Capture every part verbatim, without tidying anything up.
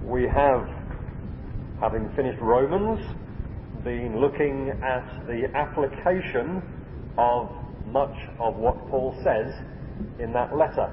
We have, having finished Romans, been looking at the application of much of what Paul says in that letter.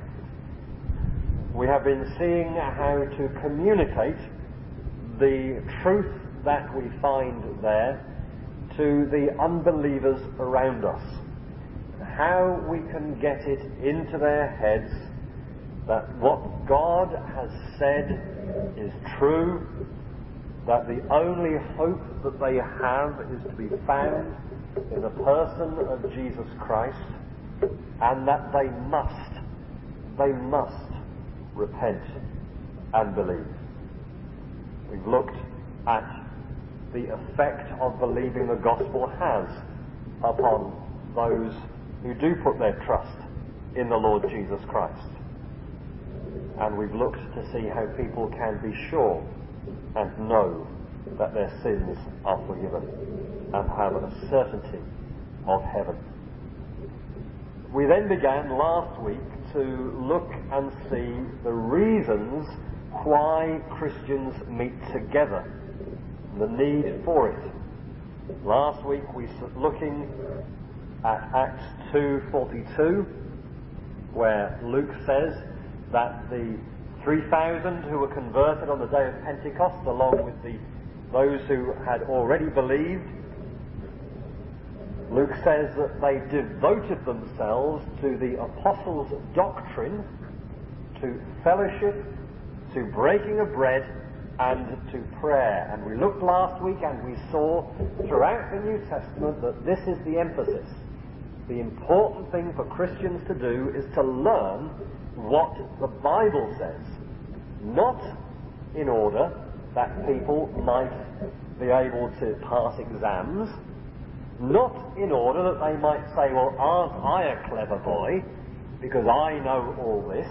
We have been seeing how to communicate the truth that we find there to the unbelievers around us. How we can get it into their heads that what God has said is true, that the only hope that they have is to be found in the person of Jesus Christ, and that they must, they must repent and believe. We've looked at the effect of believing the gospel has upon those who do put their trust in the Lord Jesus Christ. And we've looked to see how people can be sure and know that their sins are forgiven and have a certainty of heaven. We then began last week to look and see the reasons why Christians meet together, the need for it. Last week we were looking at Acts two forty-two, where Luke says that the three thousand who were converted on the day of Pentecost, along with the those who had already believed, Luke says that they devoted themselves to the apostles' doctrine, to fellowship, to breaking of bread, and to prayer. And we looked last week and we saw throughout the New Testament that this is the emphasis. The important thing for Christians to do is to learn what the Bible says, not in order that people might be able to pass exams, not in order that they might say, well, aren't I a clever boy because I know all this.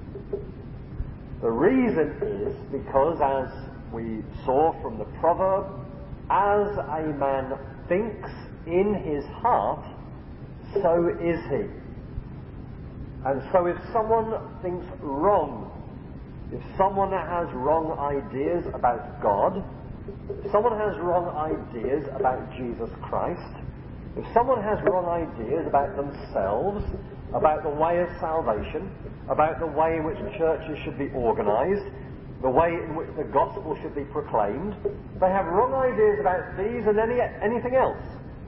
The reason is because, as we saw from the proverb, as a man thinks in his heart, so is he. And so if someone thinks wrong, if someone has wrong ideas about God, if someone has wrong ideas about Jesus Christ, if someone has wrong ideas about themselves, about the way of salvation, about the way in which churches should be organized, the way in which the gospel should be proclaimed, they have wrong ideas about these and any, anything else.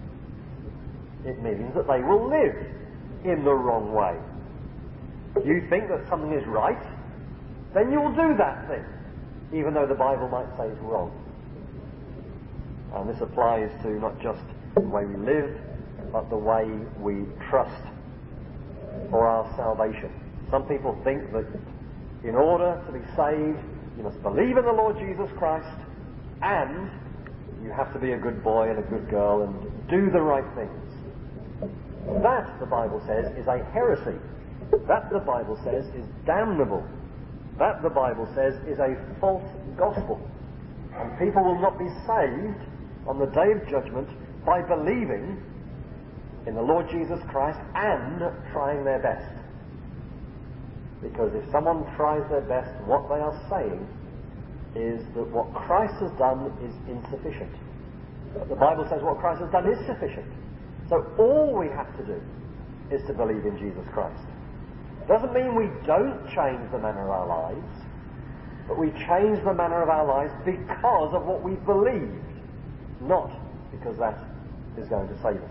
It means that they will live in the wrong way. You think that something is right, then you'll do that thing, even though the Bible might say it's wrong. And this applies to not just the way we live, but the way we trust for our salvation. Some people think that in order to be saved, you must believe in the Lord Jesus Christ, and you have to be a good boy and a good girl and do the right things. That, the Bible says, is a heresy. That, the Bible says, is damnable. That, the Bible says, is a false gospel. And people will not be saved on the day of judgment by believing in the Lord Jesus Christ and trying their best. Because if someone tries their best, what they are saying is that what Christ has done is insufficient. But the Bible says what Christ has done is sufficient. So all we have to do is to believe in Jesus Christ. It doesn't mean we don't change the manner of our lives, but we change the manner of our lives because of what we've believed, not because that is going to save us.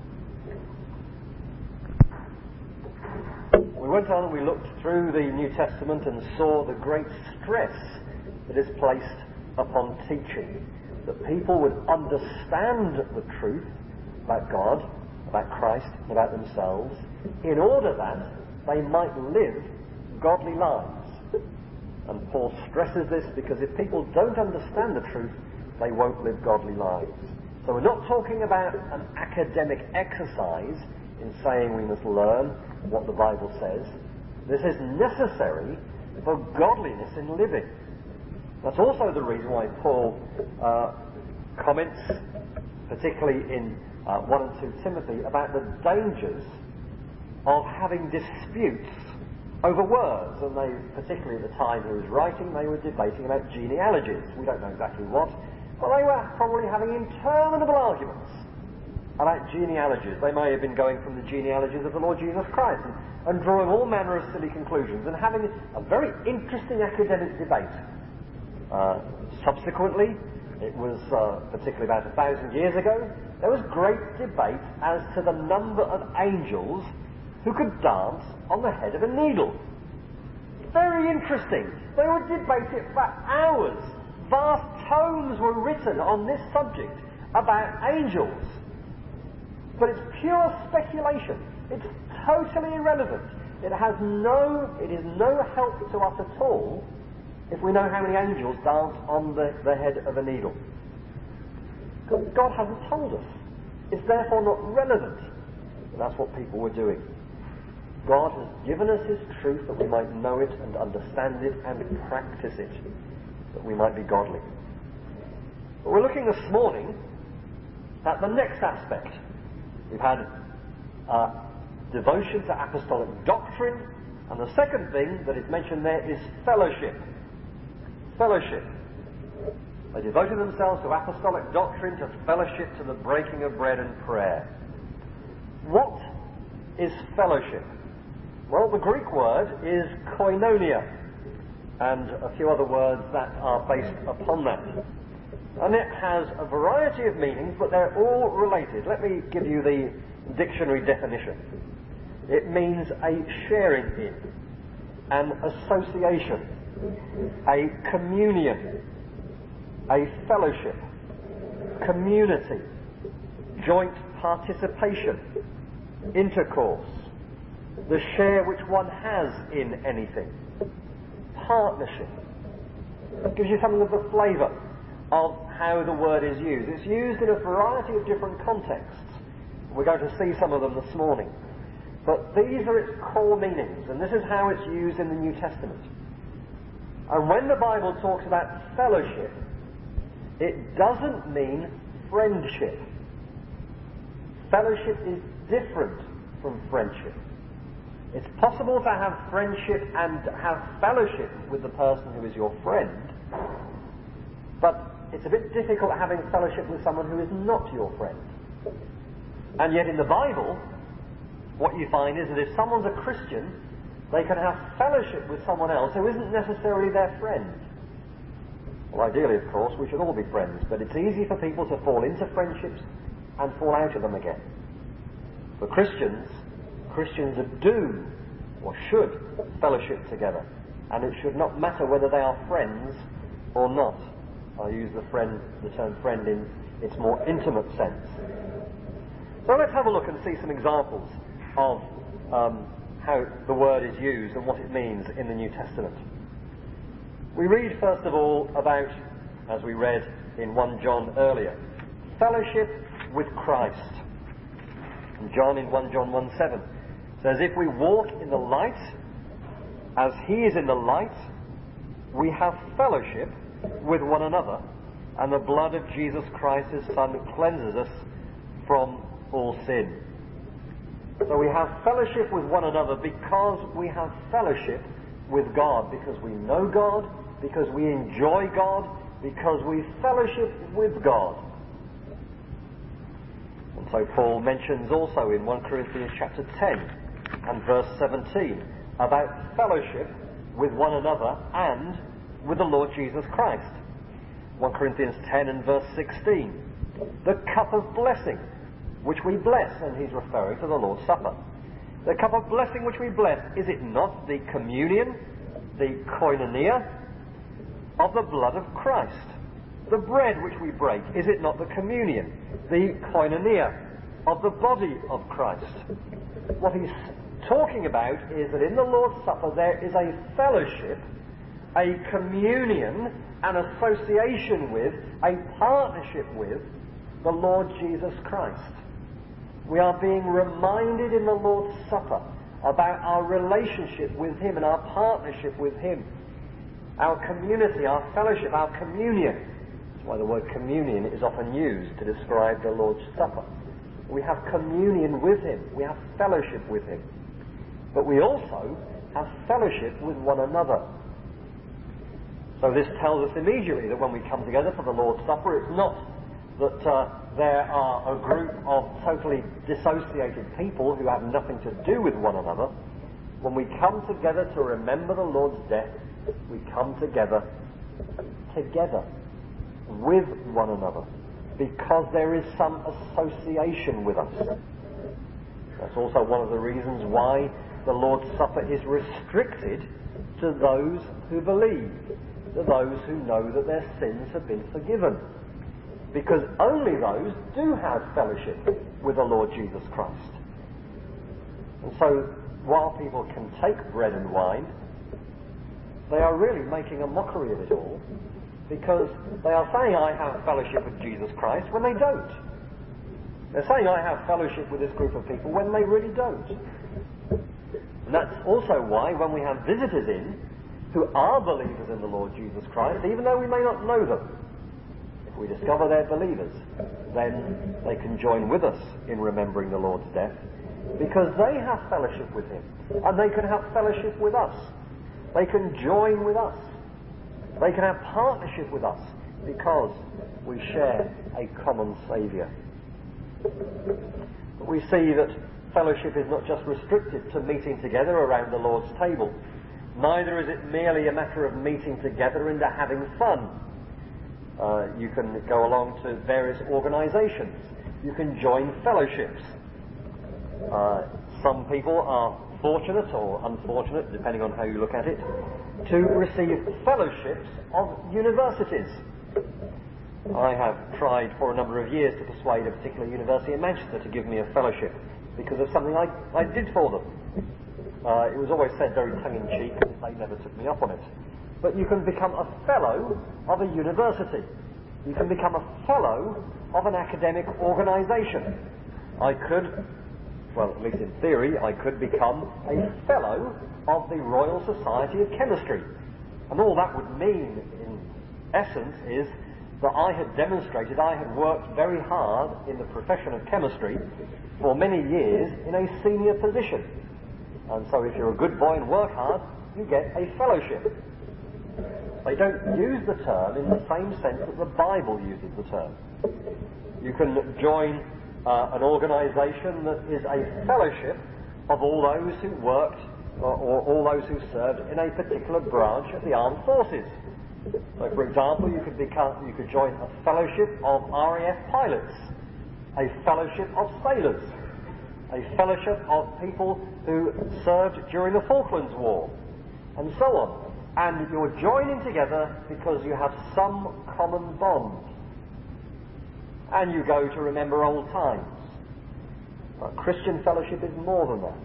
We went on and we looked through the New Testament and saw the great stress that is placed upon teaching, that people would understand the truth about God, about Christ, about themselves, in order that they might live godly lives. And Paul stresses this because if people don't understand the truth, they won't live godly lives. So we're not talking about an academic exercise in saying we must learn what the Bible says. This is necessary for godliness in living. That's also the reason why Paul uh, comments, particularly in uh, one and two Timothy, about the dangers of having disputes over words, and they, particularly at the time he was writing, they were debating about genealogies. We don't know exactly what, but they were probably having interminable arguments about genealogies. They may have been going from the genealogies of the Lord Jesus Christ and, and drawing all manner of silly conclusions and having a very interesting academic debate. Uh, subsequently, it was uh, particularly about a thousand years ago, there was great debate as to the number of angels who could dance on the head of a needle. Very interesting. They would debate it for hours. Vast tomes were written on this subject about angels. But it's pure speculation. It's totally irrelevant. It has no, it is no help to us at all if we know how many angels dance on the, the head of a needle. Because God hasn't told us. It's therefore not relevant. And that's what people were doing. God has given us His truth that we might know it and understand it and practice it, that we might be godly. But we're looking this morning at the next aspect. We've had uh, devotion to apostolic doctrine, and the second thing that is mentioned there is fellowship. Fellowship. They devoted themselves to apostolic doctrine, to fellowship, to the breaking of bread and prayer. What is fellowship? Well, the Greek word is koinonia, and a few other words that are based upon that. And it has a variety of meanings, but they're all related. Let me give you the dictionary definition. It means a sharing in, an association, a communion, a fellowship, community, joint participation, intercourse, the share which one has in anything, partnership. That gives you something of the flavour of how the word is used. It's used in a variety of different contexts. We're going to see some of them this morning. But these are its core meanings, and this is how it's used in the New Testament. And when the Bible talks about fellowship, it doesn't mean friendship. Fellowship is different from friendship. It's possible to have friendship and have fellowship with the person who is your friend, but it's a bit difficult having fellowship with someone who is not your friend. And yet in the Bible, what you find is that if someone's a Christian, they can have fellowship with someone else who isn't necessarily their friend. Well, ideally, of course, we should all be friends, but it's easy for people to fall into friendships and fall out of them again. For Christians, Christians do or should fellowship together, and it should not matter whether they are friends or not. I use the friend, the term friend in its more intimate sense. So let's have a look and see some examples of um, how the word is used and what it means in the New Testament. We read first of all about, as we read in First John earlier, fellowship with Christ. And John in First John one seven says, if we walk in the light as He is in the light, we have fellowship with one another, and the blood of Jesus Christ His Son cleanses us from all sin. So we have fellowship with one another because we have fellowship with God, because we know God, because we enjoy God, because we fellowship with God. And so Paul mentions also in First Corinthians chapter ten and verse seventeen about fellowship with one another and with the Lord Jesus Christ. First Corinthians ten and verse sixteen. The cup of blessing which we bless, and he's referring to the Lord's Supper. The cup of blessing which we bless, is it not the communion, the koinonia of the blood of Christ? The bread which we break, is it not the communion, the koinonia of the body of Christ? What he's talking about is that in the Lord's Supper there is a fellowship, a communion, an association with, a partnership with the Lord Jesus Christ. We are being reminded in the Lord's Supper about our relationship with Him and our partnership with Him. Our community, our fellowship, our communion. That's why the word communion is often used to describe the Lord's Supper. We have communion with Him. We have fellowship with Him. But we also have fellowship with one another. So this tells us immediately that when we come together for the Lord's Supper, it's not that uh, there are a group of totally dissociated people who have nothing to do with one another. When we come together to remember the Lord's death, we come together together with one another because there is some association with us. That's also one of the reasons why the Lord's Supper is restricted to those who believe, to those who know that their sins have been forgiven. Because only those do have fellowship with the Lord Jesus Christ. And so, while people can take bread and wine, they are really making a mockery of it all, because they are saying, I have fellowship with Jesus Christ, when they don't. They're saying, I have fellowship with this group of people, when they really don't. And that's also why, when we have visitors in, who are believers in the Lord Jesus Christ, even though we may not know them, if we discover they're believers, then they can join with us in remembering the Lord's death, because they have fellowship with Him, and they can have fellowship with us. They can join with us. They can have partnership with us, because we share a common Saviour. We see that fellowship is not just restricted to meeting together around the Lord's table. Neither is it merely a matter of meeting together and having fun. Uh, you can go along to various organisations. You can join fellowships. Uh, some people are fortunate or unfortunate, depending on how you look at it, to receive fellowships of universities. I have tried for a number of years to persuade a particular university in Manchester to give me a fellowship because of something I, I did for them. Uh, it was always said very tongue-in-cheek, and they never took me up on it. But you can become a fellow of a university. You can become a fellow of an academic organisation. I could, well, at least in theory, I could become a fellow of the Royal Society of Chemistry. And all that would mean, in essence, is that I had demonstrated I had worked very hard in the profession of chemistry for many years in a senior position. And so if you're a good boy and work hard, you get a fellowship. They don't use the term in the same sense that the Bible uses the term. You can join uh, an organisation that is a fellowship of all those who worked or, or all those who served in a particular branch of the armed forces. So, for example, you could become, you could join a fellowship of R A F pilots, a fellowship of sailors, a fellowship of people who served during the Falklands War, and so on. And you're joining together because you have some common bond. And you go to remember old times. But Christian fellowship is more than that.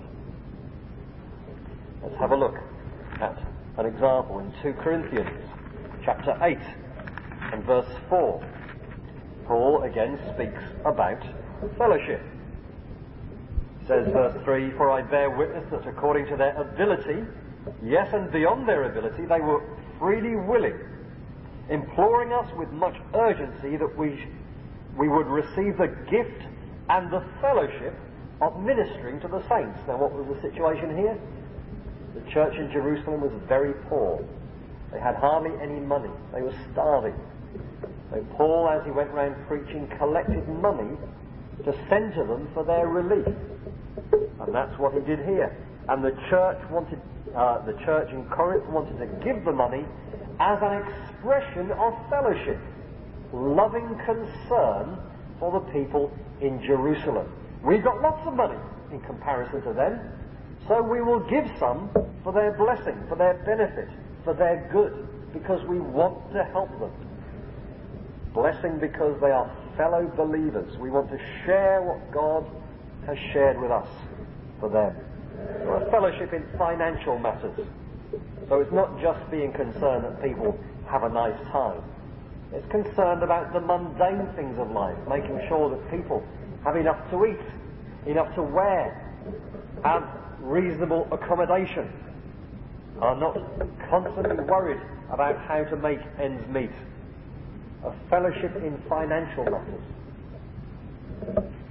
Let's have a look at an example in Second Corinthians chapter eight and verse four. Paul again speaks about fellowship. He says, verse three, For I bear witness that according to their ability, yes, and beyond their ability, they were freely willing, imploring us with much urgency that we we would receive the gift and the fellowship of ministering to the saints. Now, what was the situation here? The church in Jerusalem was very poor. They had hardly any money. They were starving. So Paul, as he went around preaching, collected money to send to them for their relief. And that's what he did here. And the church wanted, uh, the church in Corinth wanted to give the money as an expression of fellowship, loving concern for the people in Jerusalem. We've got lots of money in comparison to them, so we will give some for their blessing, for their benefit, for their good, because we want to help them. Blessing because they are fellow believers. We want to share what God has shared with us for them. Or a fellowship in financial matters. So it's not just being concerned that people have a nice time. It's concerned about the mundane things of life, making sure that people have enough to eat, enough to wear, have reasonable accommodation, are not constantly worried about how to make ends meet. A fellowship in financial matters.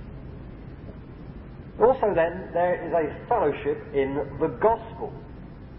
Also then, there is a fellowship in the gospel.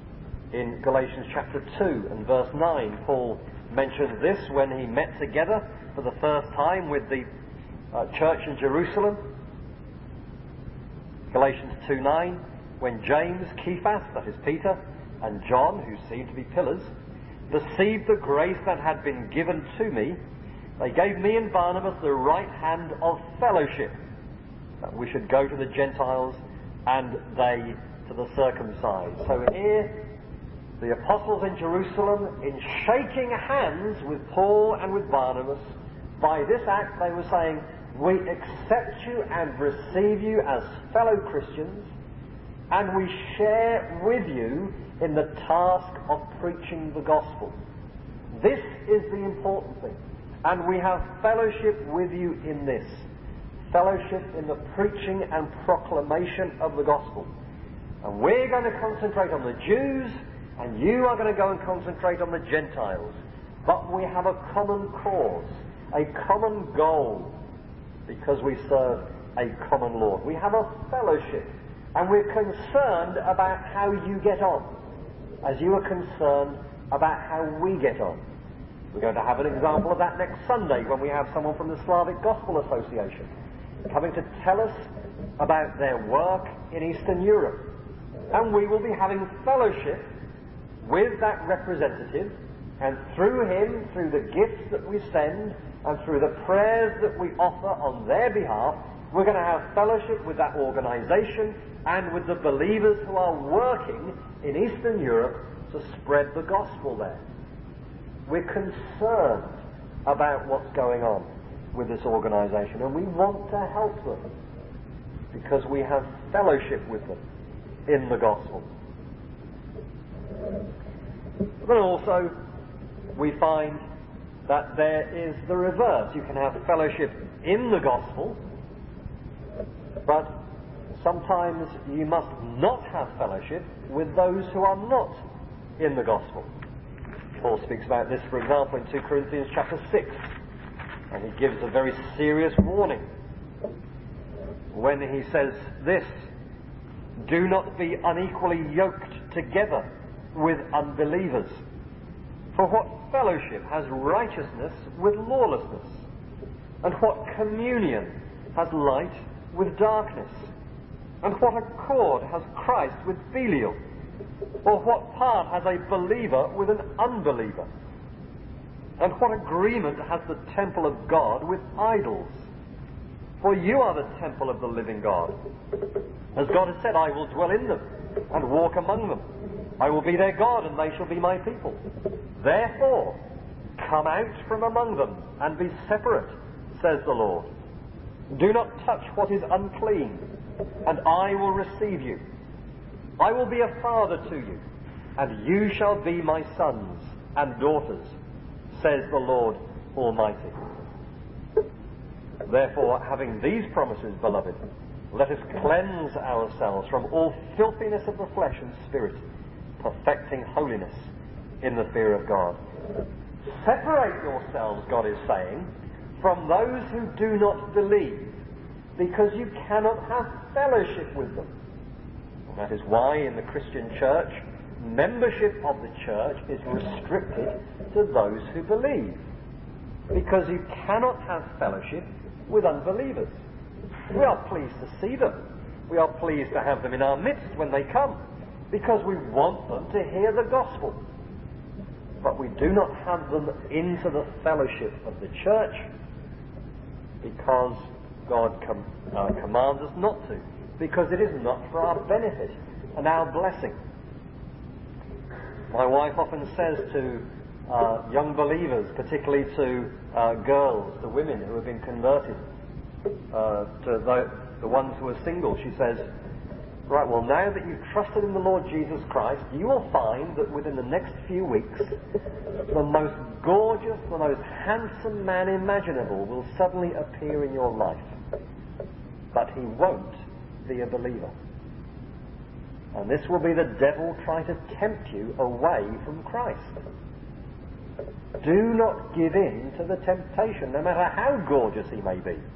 In Galatians chapter two and verse nine, Paul mentions this when he met together for the first time with the uh, church in Jerusalem. Galatians two nine, when James, Cephas, that is Peter, and John, who seemed to be pillars, perceived the grace that had been given to me, they gave me and Barnabas the right hand of fellowship, that we should go to the Gentiles and they to the circumcised. So here, the apostles in Jerusalem, in shaking hands with Paul and with Barnabas, by this act they were saying, we accept you and receive you as fellow Christians, and we share with you in the task of preaching the gospel. This is the important thing. And we have fellowship with you in this. Fellowship in the preaching and proclamation of the gospel. And we're going to concentrate on the Jews, and you are going to go and concentrate on the Gentiles. But we have a common cause, a common goal, because we serve a common Lord. We have a fellowship, and we're concerned about how you get on, as you are concerned about how we get on. We're going to have an example of that next Sunday when we have someone from the Slavic Gospel Association coming to tell us about their work in Eastern Europe. And we will be having fellowship with that representative, and through him, through the gifts that we send, and through the prayers that we offer on their behalf, we're going to have fellowship with that organization and with the believers who are working in Eastern Europe to spread the gospel there. We're concerned about what's going on with this organization, and we want to help them because we have fellowship with them in the gospel. But also, we find that there is the reverse. You can have fellowship in the gospel, but sometimes you must not have fellowship with those who are not in the gospel. Paul speaks about this, for example, in two Corinthians chapter six, and he gives a very serious warning when he says this: do not be unequally yoked together with unbelievers. For what fellowship has righteousness with lawlessness? And what communion has light with darkness? And what accord has Christ with Belial? Or what part has a believer with an unbeliever? And what agreement has the temple of God with idols? For you are the temple of the living God. As God has said, I will dwell in them and walk among them. I will be their God, and they shall be my people. Therefore, come out from among them and be separate, says the Lord. Do not touch what is unclean, and I will receive you. I will be a father to you, and you shall be my sons and daughters, says the Lord Almighty. Therefore, having these promises, beloved, let us cleanse ourselves from all filthiness of the flesh and spirit, perfecting holiness in the fear of God. Separate yourselves, God is saying, from those who do not believe, because you cannot have fellowship with them. And that is why in the Christian church, membership of the church is restricted to those who believe, because you cannot have fellowship with unbelievers. We are pleased to see them. We are pleased to have them in our midst when they come, because we want them to hear the gospel. But we do not have them into the fellowship of the church because God com- uh, commands us not to, because it is not for our benefit and our blessing. My wife often says to uh, young believers, particularly to uh, girls, the women who have been converted, uh, to the, the ones who are single, she says, right, well, now that you've trusted in the Lord Jesus Christ, you will find that within the next few weeks, the most gorgeous, the most handsome man imaginable will suddenly appear in your life. But he won't be a believer. And this will be the devil trying to tempt you away from Christ. Do not give in to the temptation, no matter how gorgeous he may be.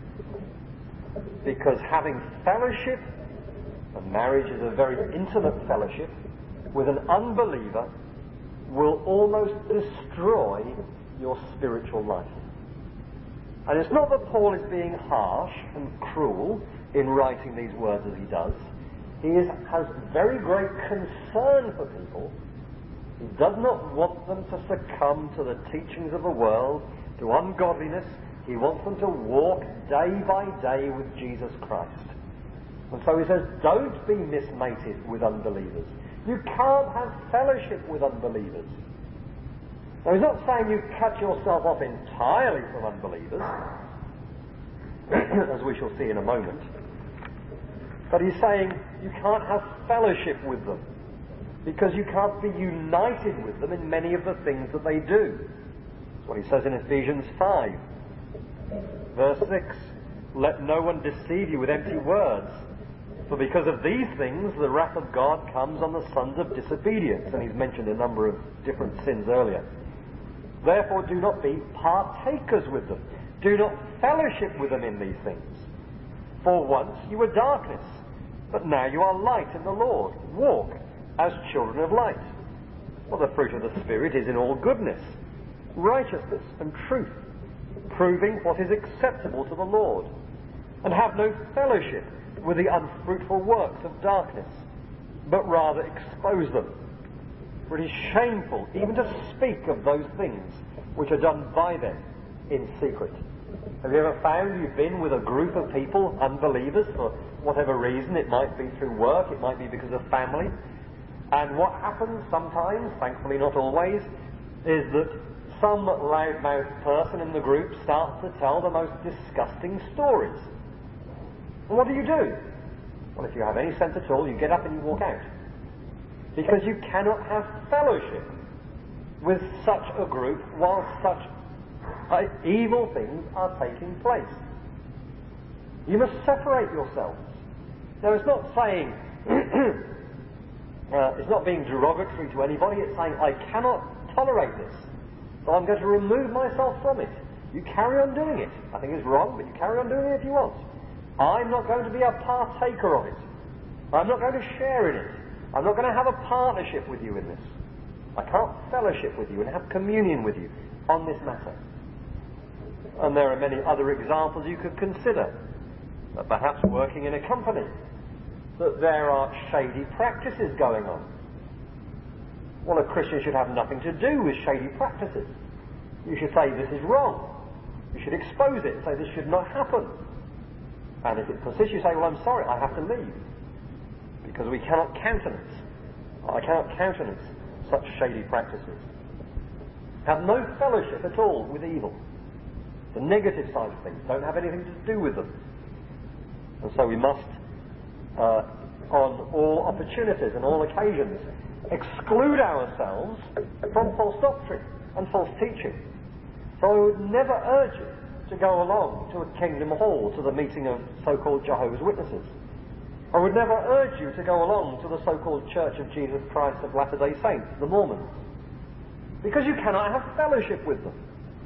Because having fellowship, and marriage is a very intimate fellowship, with an unbeliever will almost destroy your spiritual life. And it's not that Paul is being harsh and cruel in writing these words as he does. He is, has very great concern for people. He does not want them to succumb to the teachings of the world, to ungodliness. He wants them to walk day by day with Jesus Christ. And so he says, don't be mismated with unbelievers. You can't have fellowship with unbelievers. Now, he's not saying you cut yourself off entirely from unbelievers, as we shall see in a moment. But he's saying you can't have fellowship with them, because you can't be united with them in many of the things that they do. That's what he says in Ephesians five. Verse six, let no one deceive you with empty words, for because of these things the wrath of God comes on the sons of disobedience. And he's mentioned a number of different sins earlier. Therefore do not be partakers with them. Do not fellowship with them in these things. For once you were darkness, but now you are light in the Lord. Walk as children of light. For the fruit of the Spirit is in all goodness, righteousness and truth, proving what is acceptable to the Lord. And have no fellowship with the unfruitful works of darkness, but rather expose them. For it is shameful even to speak of those things which are done by them in secret. Have you ever found you've been with a group of people, unbelievers, for whatever reason? It might be through work, it might be because of family. And what happens sometimes, thankfully not always, is that some loudmouth person in the group starts to tell the most disgusting stories. And what do you do? Well, if you have any sense at all, you get up and you walk out. Because you cannot have fellowship with such a group while such uh, evil things are taking place. You must separate yourselves. Now, it's not saying, uh, it's not being derogatory to anybody. It's saying, I cannot tolerate this, so I'm going to remove myself from it. You carry on doing it. I think it's wrong, but you carry on doing it if you want. I'm not going to be a partaker of it. I'm not going to share in it. I'm not going to have a partnership with you in this. I can't fellowship with you and have communion with you on this matter. And there are many other examples you could consider. That perhaps working in a company, that there are shady practices going on. Well, a Christian should have nothing to do with shady practices. You should say this is wrong. You should expose it and say this should not happen. And if it persists, you say, well, I'm sorry, I have to leave. Because we cannot countenance, I cannot countenance such shady practices. Have no fellowship at all with evil. The negative side of things. Don't have anything to do with them. And so we must, uh, on all opportunities and all occasions, exclude ourselves from false doctrine and false teaching. So I would never urge you to go along to a Kingdom Hall, to the meeting of so-called Jehovah's Witnesses. I would never urge you to go along to the so-called Church of Jesus Christ of Latter-day Saints, the Mormons, because you cannot have fellowship with them.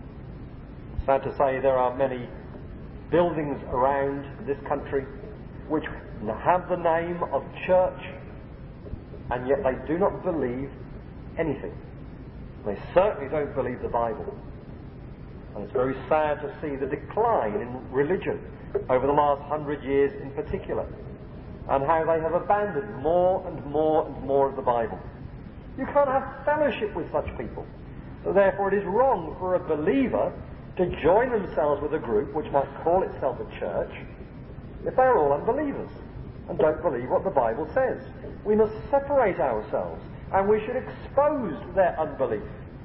Sad to say, there are many buildings around this country which have the name of church, and yet they do not believe anything. They certainly don't believe the Bible. And it's very sad to see the decline in religion over the last hundred years in particular, and how they have abandoned more and more and more of the Bible. You can't have fellowship with such people. So therefore it is wrong for a believer to join themselves with a group which might call itself a church if they're all unbelievers and don't believe what the Bible says. We must separate ourselves, and we should expose their unbelief.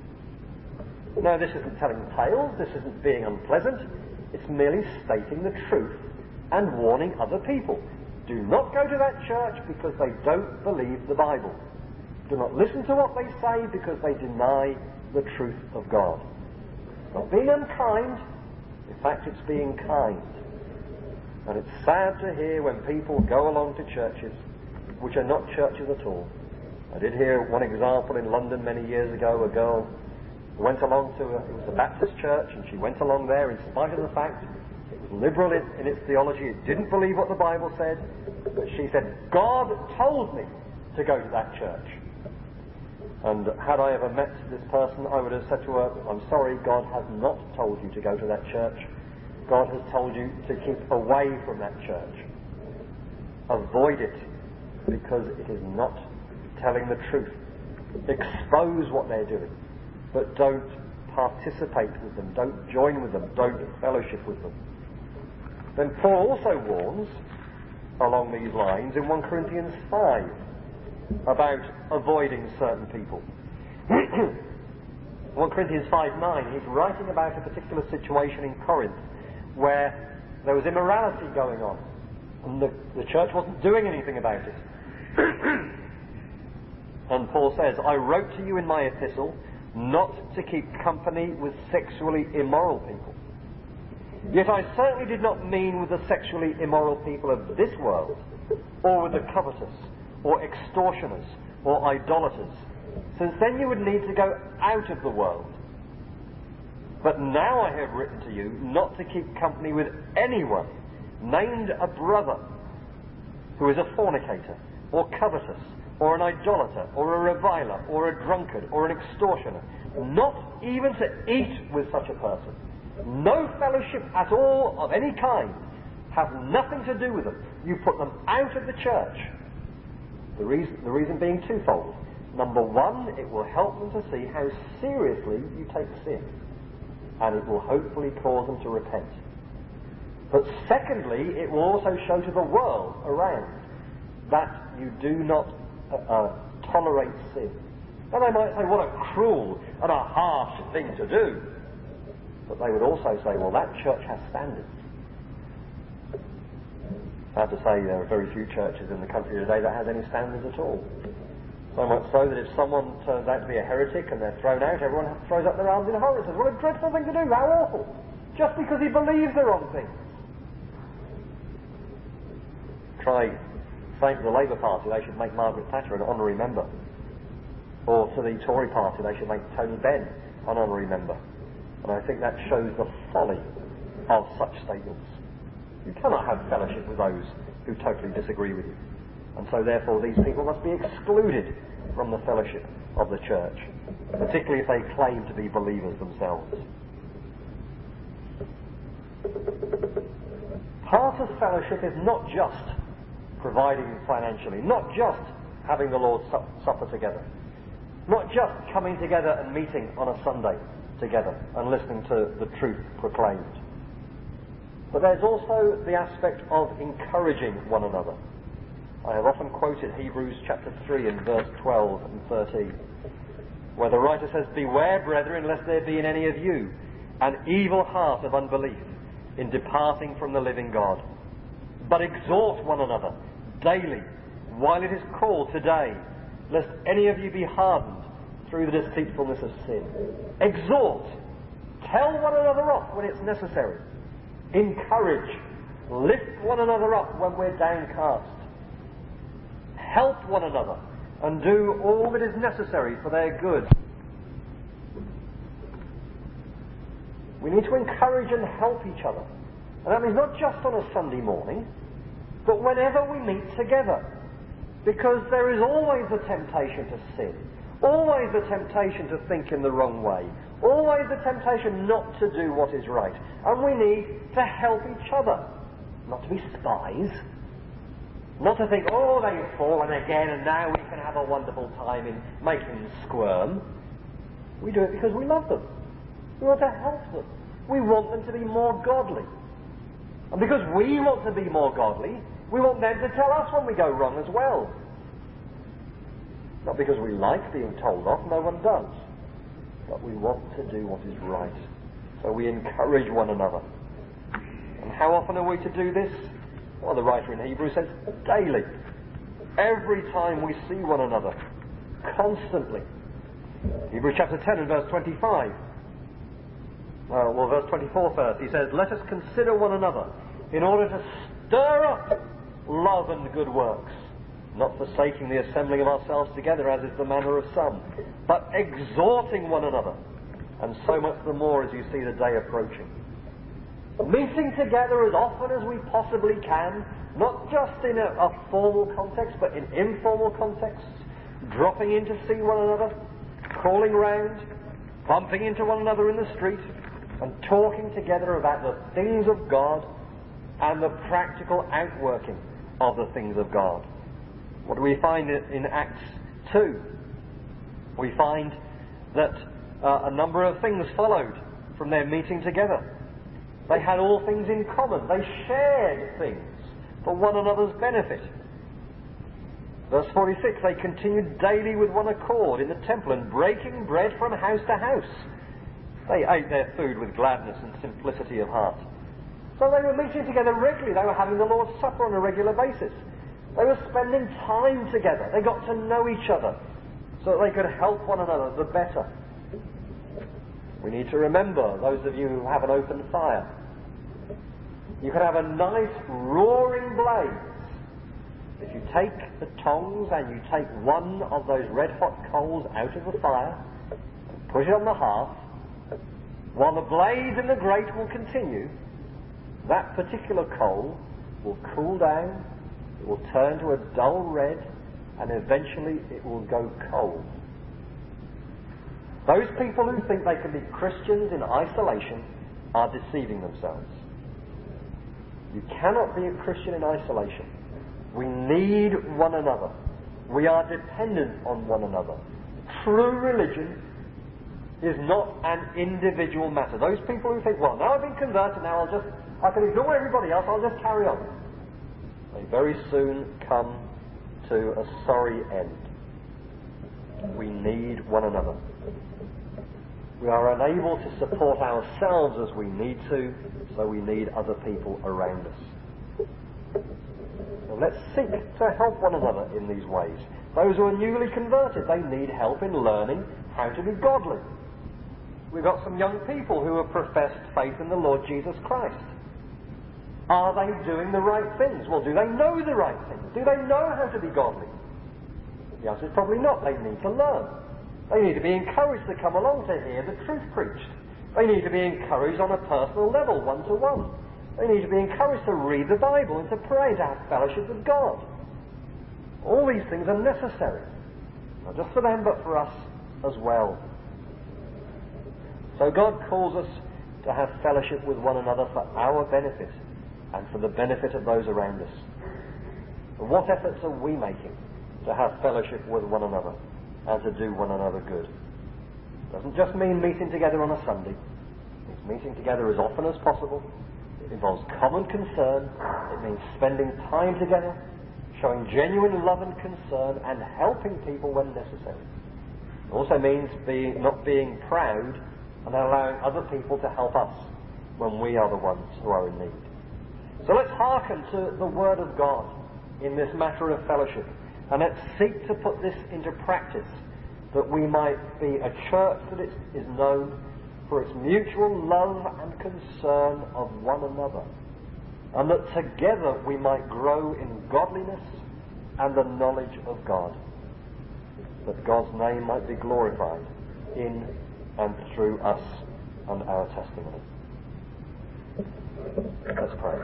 Now, this isn't telling tales, this isn't being unpleasant, it's merely stating the truth and warning other people. Do not go to that church because they don't believe the Bible. Do not listen to what they say because they deny the truth of God. It's not being unkind, in fact it's being kind. And it's sad to hear when people go along to churches which are not churches at all. I did hear one example in London many years ago. A girl went along to, a, it was a Baptist church, and she went along there in spite of the fact it was liberal in, in its theology, it didn't believe what the Bible said, but she said, God told me to go to that church. And had I ever met this person, I would have said to her, I'm sorry, God has not told you to go to that church. God has told you to keep away from that church. Avoid it, because it is not telling the truth. Expose what they're doing, but don't participate with them, don't join with them, don't fellowship with them. Then Paul also warns along these lines in First Corinthians five about avoiding certain people. First Corinthians five nine, he's writing about a particular situation in Corinth where there was immorality going on, and the, the church wasn't doing anything about it. And Paul says, I wrote to you in my epistle not to keep company with sexually immoral people. Yet I certainly did not mean with the sexually immoral people of this world, or with the covetous, or extortioners, or idolaters, since then you would need to go out of the world. But now I have written to you not to keep company with anyone named a brother who is a fornicator, or covetous, or an idolater, or a reviler, or a drunkard, or an extortioner, not even to eat with such a person. No fellowship at all of any kind. Have nothing to do with them. You put them out of the church. The reason, the reason being twofold. Number one, it will help them to see how seriously you take sin, and it will hopefully cause them to repent. But secondly, it will also show to the world around that you do not uh, uh, tolerate sin. And they might say, what a cruel and a harsh thing to do. But they would also say, well, that church has standards. I have to say there are very few churches in the country today that has any standards at all. So much so that if someone turns out to be a heretic and they're thrown out, everyone throws up their arms in horror and says, what a dreadful thing to do, how awful. Just because he believes the wrong thing. Try saying to the Labour Party they should make Margaret Thatcher an honorary member. Or to the Tory Party they should make Tony Benn an honorary member. And I think that shows the folly of such statements. You cannot have fellowship with those who totally disagree with you. And so therefore these people must be excluded from the fellowship of the church, particularly if they claim to be believers themselves. Part of fellowship is not just providing financially, not just having the Lord's Supper together, not just coming together and meeting on a Sunday together and listening to the truth proclaimed. But there's also the aspect of encouraging one another. I have often quoted Hebrews chapter three and verse twelve and thirteen, where the writer says, beware, brethren, lest there be in any of you an evil heart of unbelief in departing from the living God. But exhort one another daily, while it is called today, lest any of you be hardened through the deceitfulness of sin. Exhort. Tell one another off when it's necessary. Encourage. Lift one another up when we're downcast. Help one another and do all that is necessary for their good. We need to encourage and help each other. And that means not just on a Sunday morning, but whenever we meet together. Because there is always the temptation to sin. Always the temptation to think in the wrong way. Always the temptation not to do what is right. And we need to help each other. Not to be spies. Not to think, oh, they've fallen again and now we can have a wonderful time in making them squirm. We do it because we love them. We want to help them. We want them to be more godly. And because we want to be more godly, we want them to tell us when we go wrong as well. Not because we like being told off, no one does. But we want to do what is right. So we encourage one another. And how often are we to do this? Well, the writer in Hebrews says, daily. Every time we see one another. Constantly. Hebrews chapter ten and verse twenty-five. Well, well, verse twenty-four first. He says, let us consider one another in order to stir up love and good works, not forsaking the assembling of ourselves together as is the manner of some, but exhorting one another, and so much the more as you see the day approaching. Meeting together as often as we possibly can, not just in a, a formal context, but in informal contexts, dropping in to see one another, calling round, bumping into one another in the street, and talking together about the things of God and the practical outworking of the things of God. What do we find in Acts two? We find that uh, a number of things followed from their meeting together. They had all things in common. They shared things for one another's benefit. Verse forty-six, they continued daily with one accord in the temple and breaking bread from house to house. They ate their food with gladness and simplicity of heart. So they were meeting together regularly. They were having the Lord's Supper on a regular basis. They were spending time together. They got to know each other so that they could help one another the better. We need to remember, those of you who have an open fire, you can have a nice roaring blaze. If you take the tongs and you take one of those red hot coals out of the fire and put it on the hearth, while the blaze in the grate will continue, that particular coal will cool down, it will turn to a dull red, and eventually it will go cold. Those people who think they can be Christians in isolation are deceiving themselves. You cannot be a Christian in isolation. We need one another. We are dependent on one another. True religion is not an individual matter. Those people who think, well, now I've been converted, now I'll just, I can ignore everybody else, I'll just carry on. They very soon come to a sorry end. We need one another. We are unable to support ourselves as we need to, so we need other people around us. So let's seek to help one another in these ways. Those who are newly converted, they need help in learning how to be godly. We've got some young people who have professed faith in the Lord Jesus Christ. Are they doing the right things? Well, do they know the right things? Do they know how to be godly? The answer is probably not. They need to learn. They need to be encouraged to come along to hear the truth preached. They need to be encouraged on a personal level, one-to-one. They need to be encouraged to read the Bible and to pray, to have fellowship with God. All these things are necessary. Not just for them, but for us as well. So God calls us to have fellowship with one another for our benefit and for the benefit of those around us. And what efforts are we making to have fellowship with one another and to do one another good? It doesn't just mean meeting together on a Sunday. It's meeting together as often as possible. It involves common concern. It means spending time together, showing genuine love and concern, and helping people when necessary. It also means being, not being proud and allowing other people to help us when we are the ones who are in need. So let's hearken to the Word of God in this matter of fellowship, and let's seek to put this into practice, that we might be a church that is, is known for its mutual love and concern of one another, and that together we might grow in godliness and the knowledge of God, that God's name might be glorified in and through us and our testimony. Let's pray.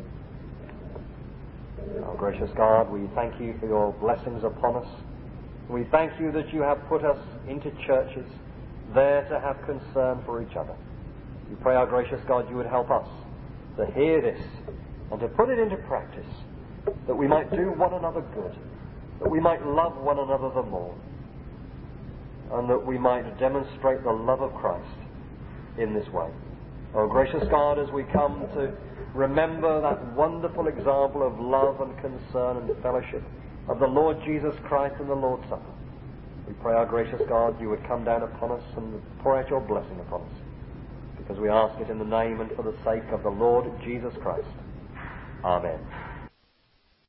Our gracious God, we thank you for your blessings upon us. We thank you that you have put us into churches there to have concern for each other. We pray, our gracious God, you would help us to hear this and to put it into practice, that we might do one another good, that we might love one another the more, and that we might demonstrate the love of Christ in this way. Oh, gracious God, as we come to remember that wonderful example of love and concern and fellowship of the Lord Jesus Christ in the Lord's Supper, we pray, our gracious God, you would come down upon us and pour out your blessing upon us, because we ask it in the name and for the sake of the Lord Jesus Christ. Amen.